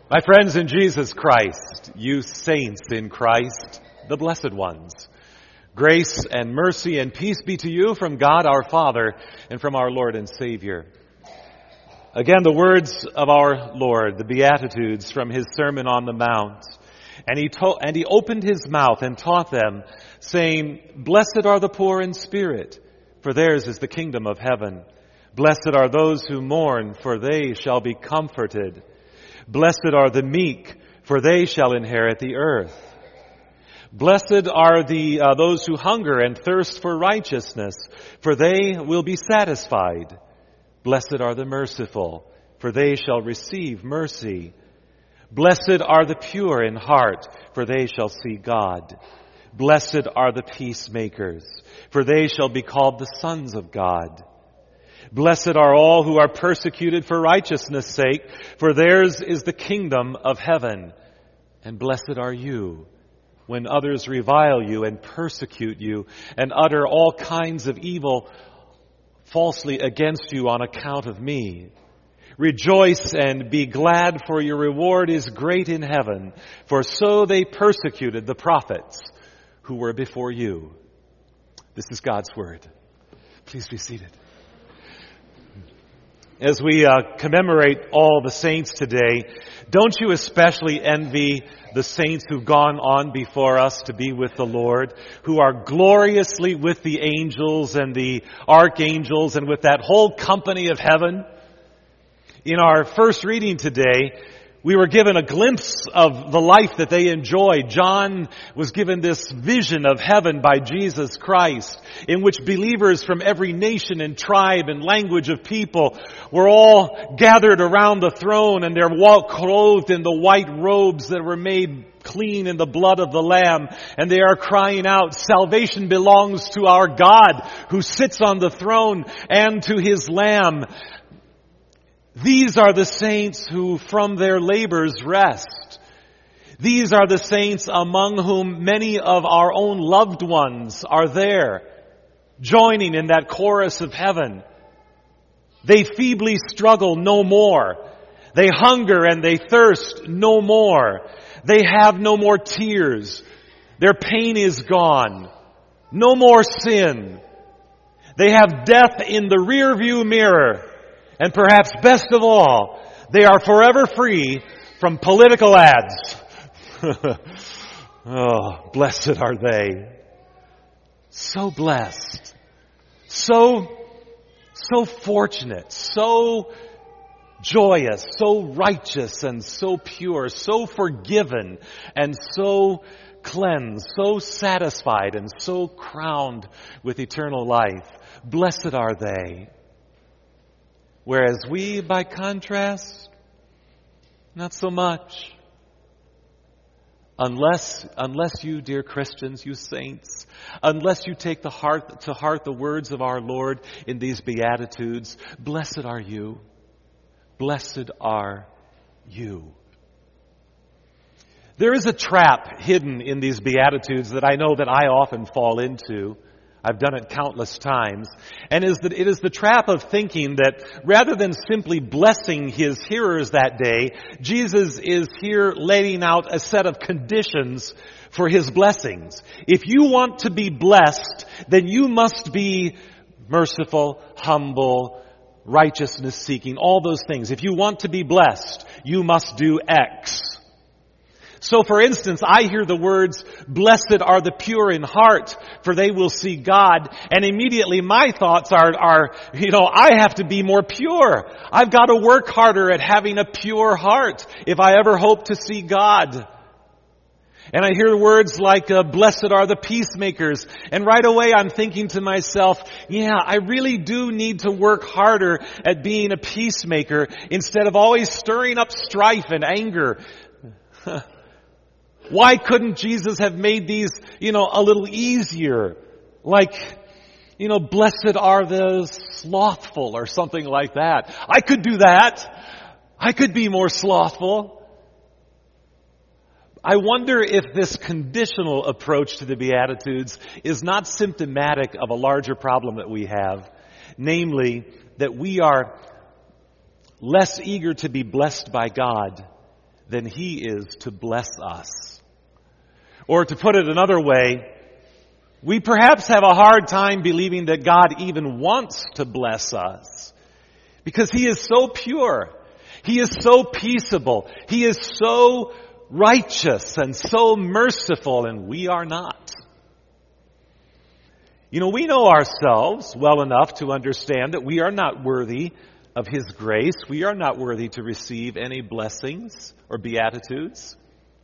My friends in Jesus Christ, you saints in Christ, the blessed ones, grace and mercy and peace be to you from God our Father and from our Lord and Savior. Again, the words of our Lord, the Beatitudes from his Sermon on the Mount. And he opened his mouth and taught them, saying, Blessed are the poor in spirit, for theirs is the kingdom of heaven. Blessed are those who mourn, for they shall be comforted. Blessed are the meek, for they shall inherit the earth. Blessed are those who hunger and thirst for righteousness, for they will be satisfied. Blessed are the merciful, for they shall receive mercy. Blessed are the pure in heart, for they shall see God. Blessed are the peacemakers, for they shall be called the sons of God. Blessed are all who are persecuted for righteousness' sake, for theirs is the kingdom of heaven. And blessed are you when others revile you and persecute you and utter all kinds of evil falsely against you on account of me. Rejoice and be glad, for your reward is great in heaven, for so they persecuted the prophets who were before you. This is God's word. Please be seated. As we commemorate all the saints today, don't you especially envy the saints who've gone on before us to be with the Lord, who are gloriously with the angels and the archangels and with that whole company of heaven? In our first reading today, we were given a glimpse of the life that they enjoyed. John was given this vision of heaven by Jesus Christ, in which believers from every nation and tribe and language of people were all gathered around the throne, and they're clothed in the white robes that were made clean in the blood of the Lamb. And they are crying out, salvation belongs to our God who sits on the throne and to his Lamb. These are the saints who from their labors rest. These are the saints among whom many of our own loved ones are there, joining in that chorus of heaven. They feebly struggle no more. They hunger and they thirst no more. They have no more tears. Their pain is gone. No more sin. They have death in the rearview mirror. And perhaps best of all, they are forever free from political ads. Oh, blessed are they. So blessed. So fortunate. So joyous. So righteous and so pure. So forgiven and so cleansed. So satisfied and so crowned with eternal life. Blessed are they. Whereas we, by contrast, not so much. Unless you, dear Christians, you saints, unless you take to heart the words of our Lord in these Beatitudes, blessed are you. Blessed are you. There is a trap hidden in these Beatitudes that I know that I often fall into. I've done it countless times. And it is the trap of thinking that rather than simply blessing his hearers that day, Jesus is here laying out a set of conditions for his blessings. If you want to be blessed, then you must be merciful, humble, righteousness seeking, all those things. If you want to be blessed, you must do X. So, for instance, I hear the words, blessed are the pure in heart, for they will see God. And immediately my thoughts are, I have to be more pure. I've got to work harder at having a pure heart if I ever hope to see God. And I hear words like, blessed are the peacemakers. And right away I'm thinking to myself, I really do need to work harder at being a peacemaker instead of always stirring up strife and anger. Why couldn't Jesus have made these, a little easier? Like, blessed are the slothful or something like that. I could do that. I could be more slothful. I wonder if this conditional approach to the Beatitudes is not symptomatic of a larger problem that we have, namely that we are less eager to be blessed by God than He is to bless us. Or to put it another way, we perhaps have a hard time believing that God even wants to bless us because He is so pure. He is so peaceable. He is so righteous and so merciful, and we are not. You know, we know ourselves well enough to understand that we are not worthy of His grace. We are not worthy to receive any blessings or beatitudes.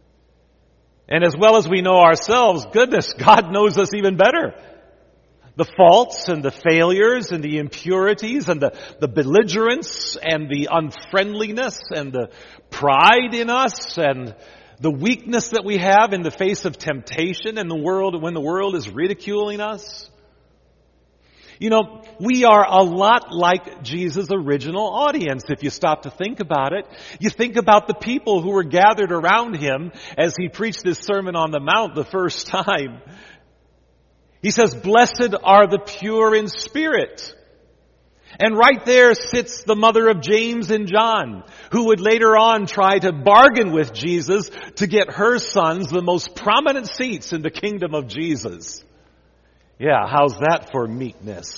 And as well as we know ourselves, goodness, God knows us even better. The faults and the failures and the impurities and the belligerence and the unfriendliness and the pride in us and the weakness that we have in the face of temptation and the world when the world is ridiculing us. You know, we are a lot like Jesus' original audience, if you stop to think about it. You think about the people who were gathered around Him as He preached this Sermon on the Mount the first time. He says, "Blessed are the pure in spirit." And right there sits the mother of James and John, who would later on try to bargain with Jesus to get her sons the most prominent seats in the kingdom of Jesus. Yeah, how's that for meekness?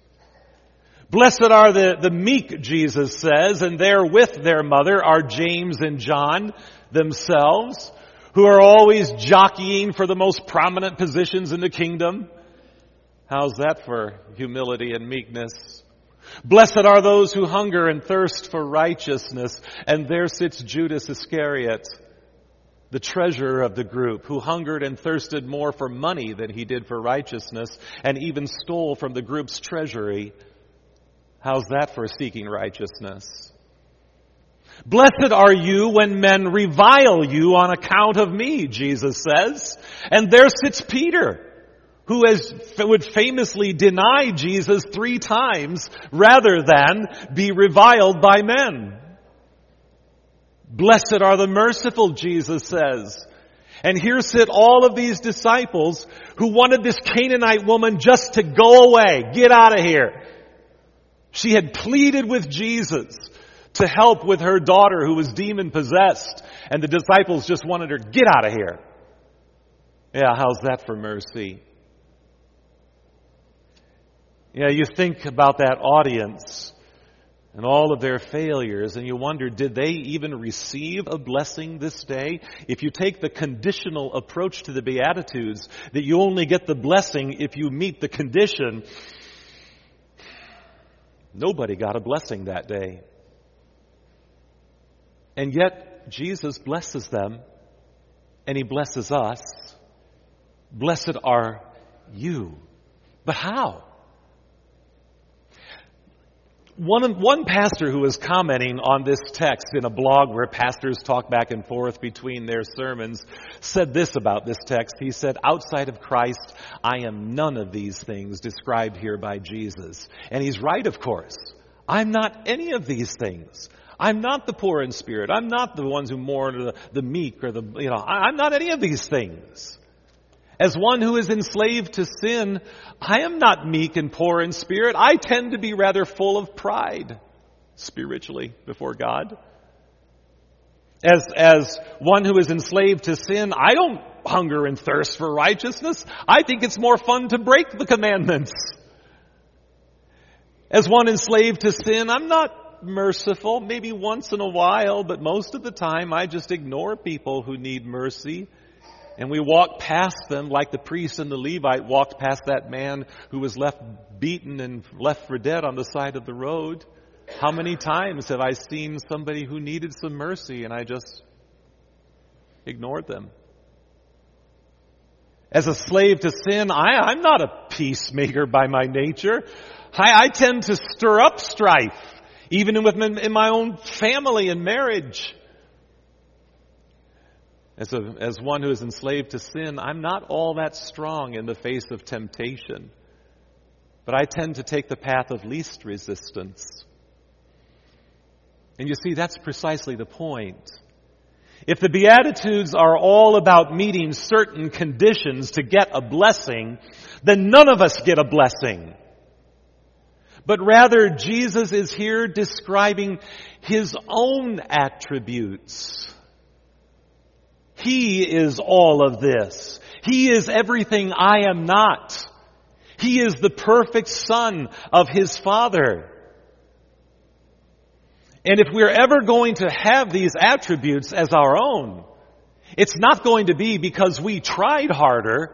Blessed are the meek, Jesus says, and there with their mother are James and John themselves, who are always jockeying for the most prominent positions in the kingdom. How's that for humility and meekness? Blessed are those who hunger and thirst for righteousness, and there sits Judas Iscariot, the treasurer of the group, who hungered and thirsted more for money than he did for righteousness, and even stole from the group's treasury. How's that for seeking righteousness? Blessed are you when men revile you on account of me, Jesus says. And there sits Peter, who would famously deny Jesus 3 times rather than be reviled by men. Blessed are the merciful, Jesus says. And here sit all of these disciples who wanted this Canaanite woman just to go away, get out of here. She had pleaded with Jesus to help with her daughter who was demon-possessed, and the disciples just wanted her, get out of here. Yeah, how's that for mercy? Yeah, you think about that audience and all of their failures, and you wonder, did they even receive a blessing this day? If you take the conditional approach to the Beatitudes, that you only get the blessing if you meet the condition, nobody got a blessing that day. And yet, Jesus blesses them, and He blesses us. Blessed are you. But how? One pastor who was commenting on this text in a blog where pastors talk back and forth between their sermons said this about this text. He said, outside of Christ, I am none of these things described here by Jesus. And he's right, of course. I'm not any of these things. I'm not the poor in spirit. I'm not the ones who mourn, the meek, or I'm not any of these things. As one who is enslaved to sin, I am not meek and poor in spirit. I tend to be rather full of pride spiritually before God. As one who is enslaved to sin, I don't hunger and thirst for righteousness. I think it's more fun to break the commandments. As one enslaved to sin, I'm not merciful, maybe once in a while, but most of the time I just ignore people who need mercy. And we walk past them like the priest and the Levite walked past that man who was left beaten and left for dead on the side of the road. How many times have I seen somebody who needed some mercy and I just ignored them? As a slave to sin, I'm not a peacemaker by my nature. I tend to stir up strife, even in my own family and marriage. As one who is enslaved to sin, I'm not all that strong in the face of temptation. But I tend to take the path of least resistance. And you see, that's precisely the point. If the Beatitudes are all about meeting certain conditions to get a blessing, then none of us get a blessing. But rather, Jesus is here describing His own attributes. He is all of this. He is everything I am not. He is the perfect Son of His Father. And if we're ever going to have these attributes as our own, it's not going to be because we tried harder,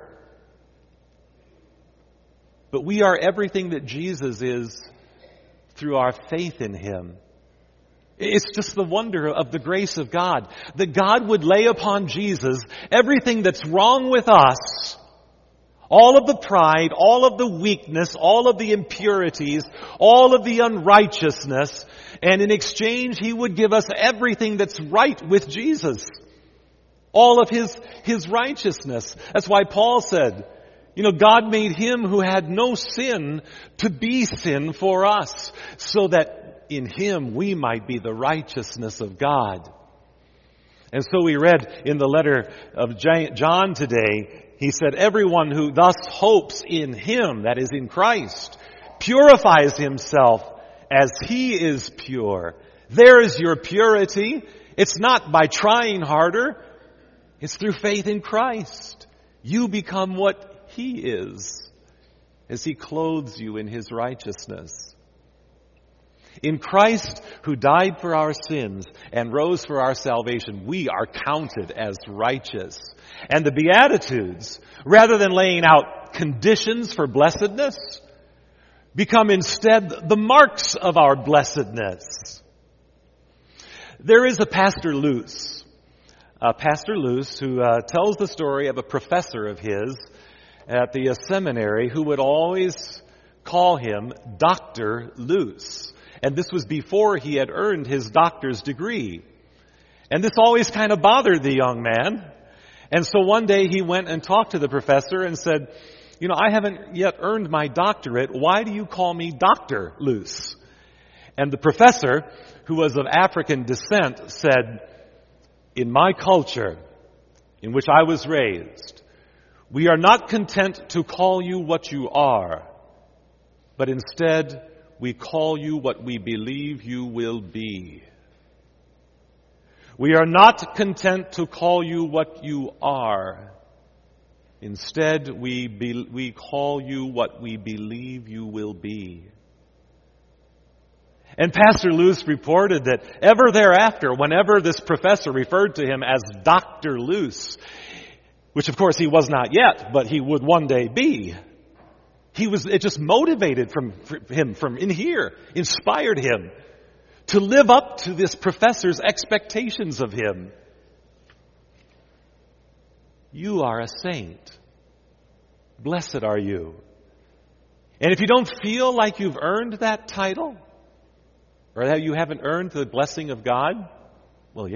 but we are everything that Jesus is through our faith in Him. It's just the wonder of the grace of God, that God would lay upon Jesus everything that's wrong with us, all of the pride, all of the weakness, all of the impurities, all of the unrighteousness, and in exchange He would give us everything that's right with Jesus. All of His righteousness. That's why Paul said, God made Him who had no sin to be sin for us, so that in Him we might be the righteousness of God. And so we read in the letter of John today, he said, everyone who thus hopes in Him, that is in Christ, purifies himself as He is pure. There is your purity. It's not by trying harder. It's through faith in Christ. You become what He is as He clothes you in His righteousness. In Christ, who died for our sins and rose for our salvation, we are counted as righteous. And the Beatitudes, rather than laying out conditions for blessedness, become instead the marks of our blessedness. There is a Pastor Luce who tells the story of a professor of his at the seminary who would always call him Dr. Luce. And this was before he had earned his doctor's degree. And this always kind of bothered the young man. And so one day he went and talked to the professor and said, I haven't yet earned my doctorate. Why do you call me Dr. Luce? And the professor, who was of African descent, said, in my culture, in which I was raised, we are not content to call you what you are, but instead we call you what we believe you will be. We are not content to call you what you are. Instead, we call you what we believe you will be. And Pastor Luce reported that ever thereafter, whenever this professor referred to him as Dr. Luce, which of course he was not yet, but he would one day be, it just motivated him from in here, inspired him to live up to this professor's expectations of him. You are a saint. Blessed are you. And if you don't feel like you've earned that title, or that you haven't earned the blessing of God, well,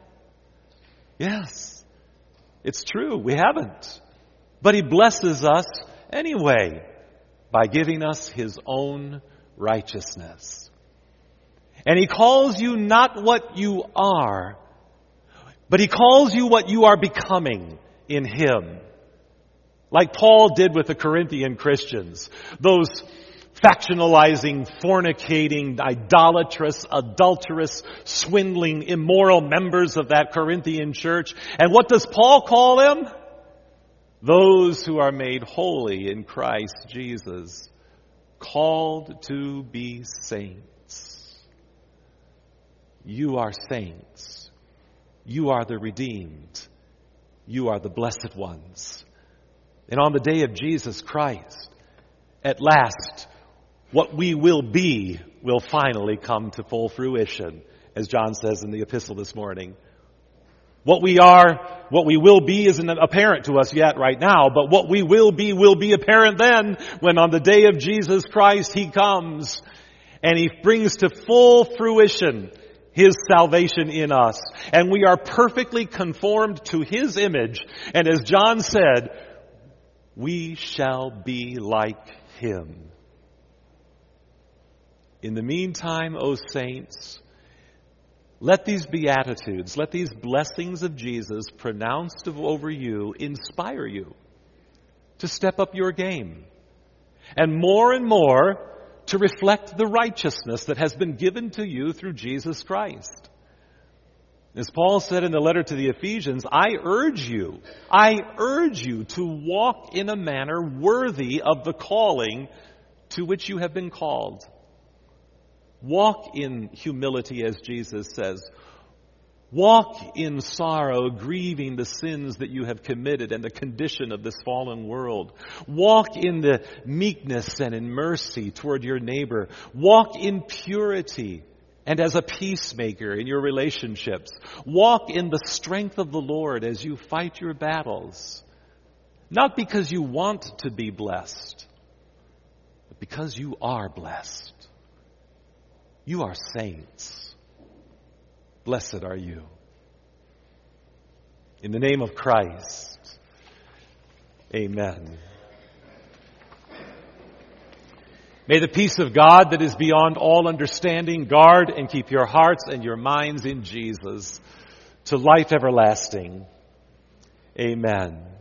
yes, it's true, we haven't. But He blesses us anyway by giving us His own righteousness. And He calls you not what you are, but He calls you what you are becoming in Him. Like Paul did with the Corinthian Christians, those factionalizing, fornicating, idolatrous, adulterous, swindling, immoral members of that Corinthian church. And what does Paul call them? Those who are made holy in Christ Jesus, called to be saints. You are saints. You are the redeemed. You are the blessed ones. And on the day of Jesus Christ, at last, what we will be will finally come to full fruition, as John says in the epistle this morning. What we are, what we will be isn't apparent to us yet right now, but what we will be apparent then when on the day of Jesus Christ He comes and He brings to full fruition His salvation in us. And we are perfectly conformed to His image. And as John said, we shall be like Him. In the meantime, O saints, let these beatitudes, let these blessings of Jesus pronounced over you inspire you to step up your game and more to reflect the righteousness that has been given to you through Jesus Christ. As Paul said in the letter to the Ephesians, I urge you to walk in a manner worthy of the calling to which you have been called. Walk in humility, as Jesus says. Walk in sorrow, grieving the sins that you have committed and the condition of this fallen world. Walk in the meekness and in mercy toward your neighbor. Walk in purity and as a peacemaker in your relationships. Walk in the strength of the Lord as you fight your battles. Not because you want to be blessed, but because you are blessed. You are saints. Blessed are you. In the name of Christ, amen. May the peace of God that is beyond all understanding guard and keep your hearts and your minds in Jesus to life everlasting. Amen.